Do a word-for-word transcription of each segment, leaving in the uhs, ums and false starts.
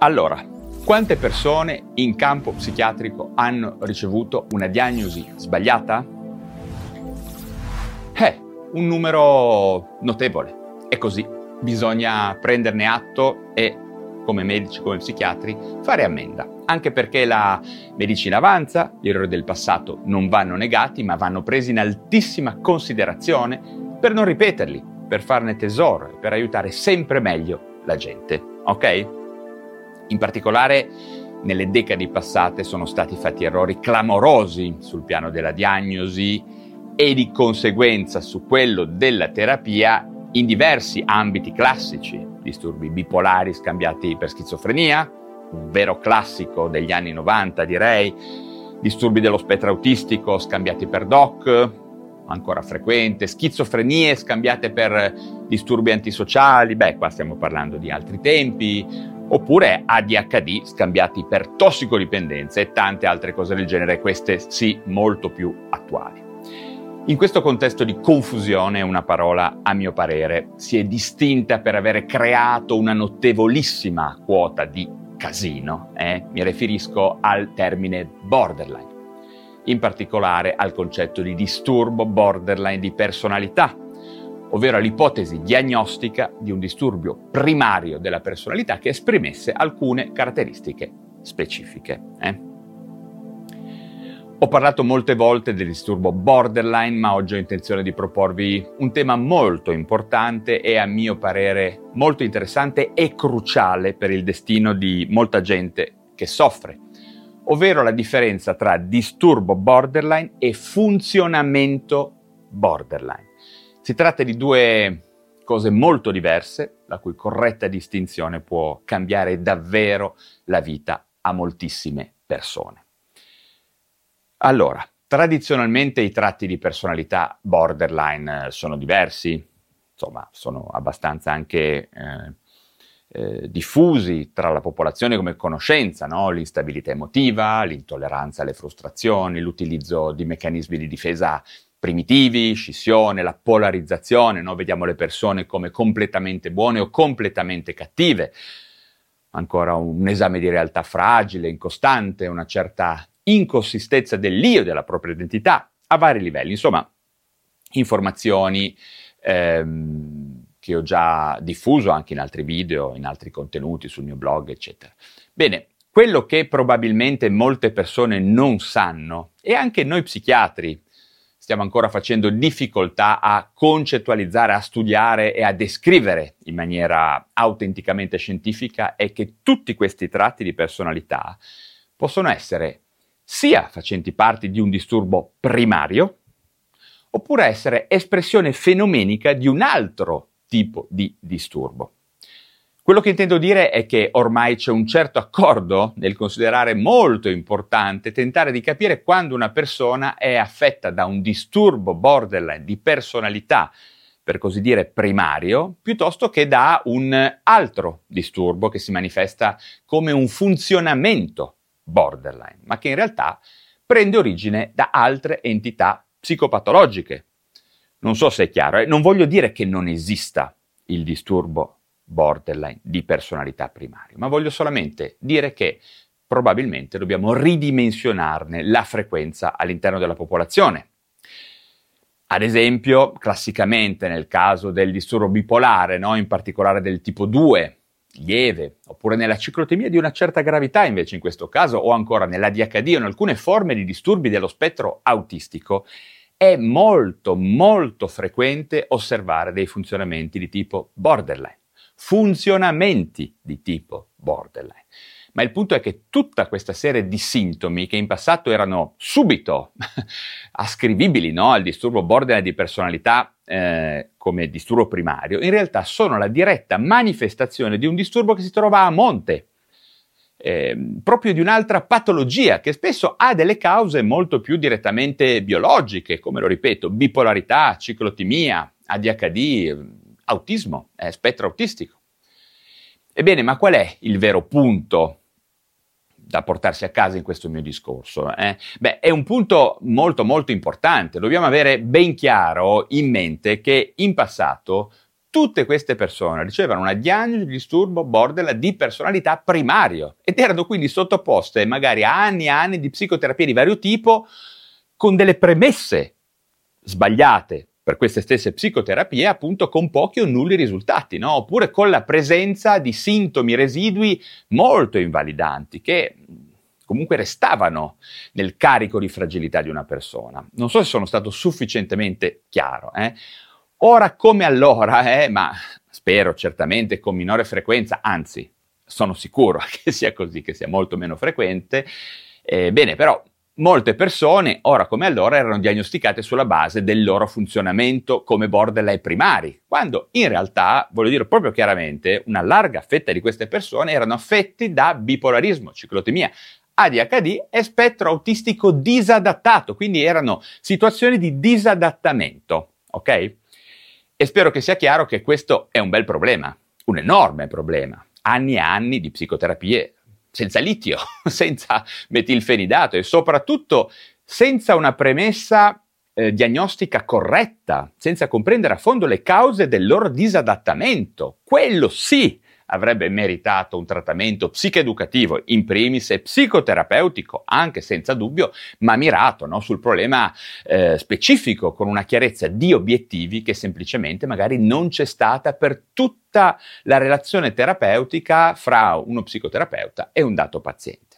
Allora, quante persone in campo psichiatrico hanno ricevuto una diagnosi sbagliata? Eh, un numero notevole. E così bisogna prenderne atto e, come medici, come psichiatri, fare ammenda. Anche perché la medicina avanza, gli errori del passato non vanno negati, ma vanno presi in altissima considerazione per non ripeterli, per farne tesoro e per aiutare sempre meglio la gente, ok? In particolare, nelle decadi passate sono stati fatti errori clamorosi sul piano della diagnosi e di conseguenza su quello della terapia in diversi ambiti classici. Disturbi bipolari scambiati per schizofrenia, un vero classico degli anni novanta direi, disturbi dello spettro autistico scambiati per D O C, ancora frequente, schizofrenie scambiate per disturbi antisociali, beh qua stiamo parlando di altri tempi, oppure A D H D scambiati per tossicodipendenza e tante altre cose del genere, queste sì molto più attuali. In questo contesto di confusione una parola, a mio parere, si è distinta per avere creato una notevolissima quota di casino. Eh? Mi riferisco al termine borderline, in particolare al concetto di disturbo borderline di personalità, ovvero l'ipotesi diagnostica di un disturbio primario della personalità che esprimesse alcune caratteristiche specifiche. Eh? Ho parlato molte volte del disturbo borderline, ma oggi ho intenzione di proporvi un tema molto importante e a mio parere molto interessante e cruciale per il destino di molta gente che soffre, ovvero la differenza tra disturbo borderline e funzionamento borderline. Si tratta di due cose molto diverse, la cui corretta distinzione può cambiare davvero la vita a moltissime persone. Allora, tradizionalmente i tratti di personalità borderline sono diversi, insomma, sono abbastanza anche eh, eh, diffusi tra la popolazione come conoscenza, no? L'instabilità emotiva, l'intolleranza alle frustrazioni, l'utilizzo di meccanismi di difesa primitivi, scissione, la polarizzazione, no? Vediamo le persone come completamente buone o completamente cattive, ancora un esame di realtà fragile, incostante, una certa inconsistenza dell'io, della propria identità, a vari livelli. Insomma, informazioni ehm, che ho già diffuso anche in altri video, in altri contenuti sul mio blog, eccetera. Bene, quello che probabilmente molte persone non sanno, e anche noi psichiatri stiamo ancora facendo difficoltà a concettualizzare, a studiare e a descrivere in maniera autenticamente scientifica, è che tutti questi tratti di personalità possono essere sia facenti parte di un disturbo primario, oppure essere espressione fenomenica di un altro tipo di disturbo. Quello che intendo dire è che ormai c'è un certo accordo nel considerare molto importante tentare di capire quando una persona è affetta da un disturbo borderline di personalità, per così dire primario, piuttosto che da un altro disturbo che si manifesta come un funzionamento borderline, ma che in realtà prende origine da altre entità psicopatologiche. Non so se è chiaro, eh? Non voglio dire che non esista il disturbo borderline di personalità primario, ma voglio solamente dire che probabilmente dobbiamo ridimensionarne la frequenza all'interno della popolazione. Ad esempio, classicamente nel caso del disturbo bipolare, no? In particolare del tipo due, lieve, oppure nella ciclotimia di una certa gravità invece in questo caso, o ancora nell'A D H D o in alcune forme di disturbi dello spettro autistico, è molto molto frequente osservare dei funzionamenti di tipo borderline, funzionamenti di tipo borderline. Ma il punto è che tutta questa serie di sintomi che in passato erano subito ascrivibili, no, al disturbo borderline di personalità eh, come disturbo primario, in realtà sono la diretta manifestazione di un disturbo che si trova a monte, eh, proprio di un'altra patologia che spesso ha delle cause molto più direttamente biologiche, come lo ripeto, bipolarità, ciclotimia, A D H D, autismo, eh, spettro autistico. Ebbene, ma qual è il vero punto da portarsi a casa in questo mio discorso? Eh? Beh, è un punto molto molto importante. Dobbiamo avere ben chiaro in mente che in passato tutte queste persone ricevevano una diagnosi di disturbo borderline di personalità primario ed erano quindi sottoposte magari a anni e anni di psicoterapia di vario tipo con delle premesse sbagliate per queste stesse psicoterapie, appunto con pochi o nulli risultati, no? Oppure con la presenza di sintomi residui molto invalidanti che comunque restavano nel carico di fragilità di una persona. Non so se sono stato sufficientemente chiaro. Eh? Ora come allora, eh, ma spero certamente con minore frequenza, anzi sono sicuro che sia così, che sia molto meno frequente, eh, bene però molte persone, ora come allora, erano diagnosticate sulla base del loro funzionamento come borderline primari, quando in realtà, voglio dire proprio chiaramente, una larga fetta di queste persone erano affetti da bipolarismo, ciclotimia, A D H D e spettro autistico disadattato, quindi erano situazioni di disadattamento, ok? E spero che sia chiaro che questo è un bel problema, un enorme problema, anni e anni di psicoterapie senza litio, senza metilfenidato e soprattutto senza una premessa eh, diagnostica corretta, senza comprendere a fondo le cause del loro disadattamento. Quello sì avrebbe meritato un trattamento psicoeducativo, in primis e psicoterapeutico, anche senza dubbio, ma mirato, no, sul problema eh, specifico, con una chiarezza di obiettivi che semplicemente magari non c'è stata per tutta la relazione terapeutica fra uno psicoterapeuta e un dato paziente.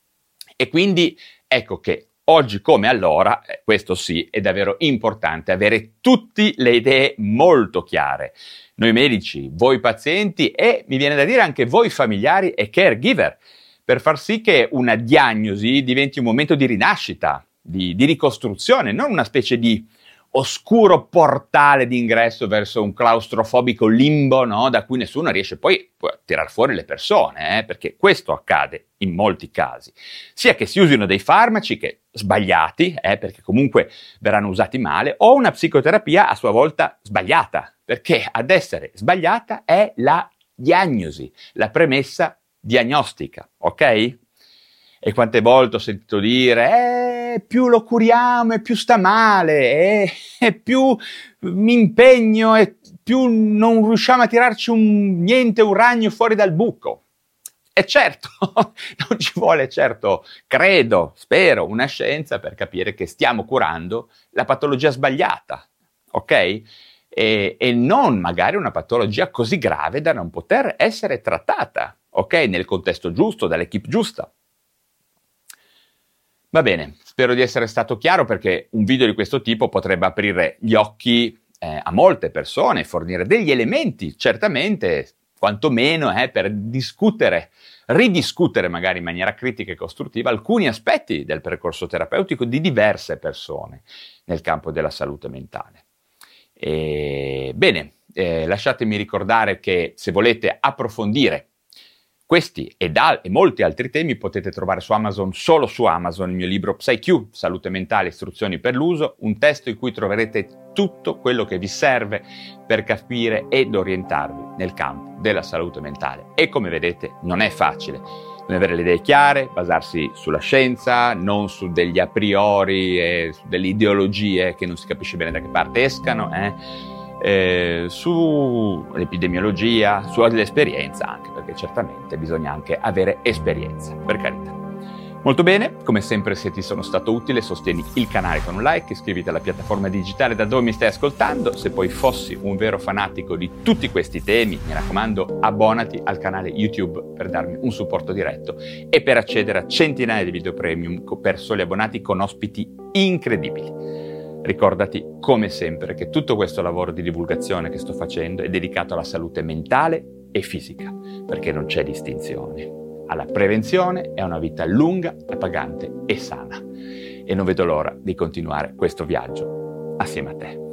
E quindi ecco che oggi come allora, eh, questo sì, è davvero importante avere tutte le idee molto chiare. Noi medici, voi pazienti e, mi viene da dire, anche voi familiari e caregiver, per far sì che una diagnosi diventi un momento di rinascita, di, di ricostruzione, non una specie di oscuro portale d'ingresso verso un claustrofobico limbo, no? Da cui nessuno riesce poi, poi a tirar fuori le persone, eh? Perché questo accade in molti casi. Sia che si usino dei farmaci che sbagliati, eh? Perché comunque verranno usati male, o una psicoterapia a sua volta sbagliata, perché ad essere sbagliata è la diagnosi, la premessa diagnostica, ok? E quante volte ho sentito dire, eh, più lo curiamo e più sta male, e, e più mi impegno e più non riusciamo a tirarci un, niente, un ragno fuori dal buco. E certo, non ci vuole certo, credo, spero, una scienza per capire che stiamo curando la patologia sbagliata, ok? E, e non magari una patologia così grave da non poter essere trattata, ok? Nel contesto giusto, dall'equipe giusta. Va bene, spero di essere stato chiaro perché un video di questo tipo potrebbe aprire gli occhi eh, a molte persone, fornire degli elementi, certamente, quantomeno eh, per discutere, ridiscutere magari in maniera critica e costruttiva alcuni aspetti del percorso terapeutico di diverse persone nel campo della salute mentale. E, bene, eh, lasciatemi ricordare che se volete approfondire questi e, da, e molti altri temi potete trovare su Amazon, solo su Amazon, il mio libro PsyQ, Salute Mentale, Istruzioni per l'uso, un testo in cui troverete tutto quello che vi serve per capire ed orientarvi nel campo della salute mentale. E come vedete non è facile, bisogna avere le idee chiare, basarsi sulla scienza, non su degli a priori e su delle ideologie che non si capisce bene da che parte escano, eh. Eh, sull'epidemiologia, sull'esperienza anche, perché certamente bisogna anche avere esperienza, per carità. Molto bene, come sempre se ti sono stato utile sostieni il canale con un like, iscriviti alla piattaforma digitale da dove mi stai ascoltando, se poi fossi un vero fanatico di tutti questi temi, mi raccomando abbonati al canale YouTube per darmi un supporto diretto e per accedere a centinaia di video premium per soli abbonati con ospiti incredibili. Ricordati, come sempre, che tutto questo lavoro di divulgazione che sto facendo è dedicato alla salute mentale e fisica, perché non c'è distinzione. Alla prevenzione e a una vita lunga, appagante e sana. E non vedo l'ora di continuare questo viaggio assieme a te.